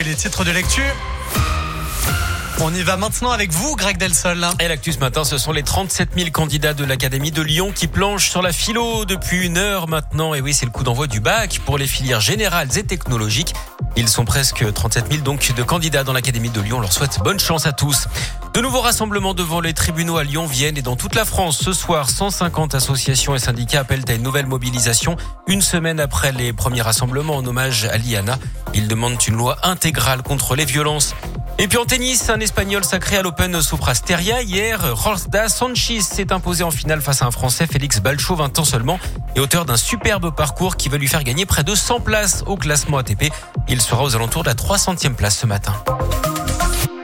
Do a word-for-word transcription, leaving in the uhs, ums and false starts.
les titres de l'actu. On y va maintenant avec vous, Greg Delsol. Et l'actu ce matin, ce sont les trente-sept mille candidats de l'Académie de Lyon qui planchent sur la philo depuis une heure maintenant. Et oui, c'est le coup d'envoi du bac pour les filières générales et technologiques. Ils sont presque trente-sept mille donc de candidats dans l'Académie de Lyon. On leur souhaite bonne chance à tous. De nouveaux rassemblements devant les tribunaux à Lyon, Vienne et dans toute la France. Ce soir, cent cinquante associations et syndicats appellent à une nouvelle mobilisation. Une semaine après les premiers rassemblements en hommage à Liana. Ils demandent une loi intégrale contre les violences. Et puis en tennis, un Espagnol sacré à l'Open Suprasteria. Hier, Jorge Sanchez s'est imposé en finale face à un Français, Félix Balcho, vingt ans seulement, et auteur d'un superbe parcours qui va lui faire gagner près de cent places au classement A T P. Il sera aux alentours de la trois centième place ce matin.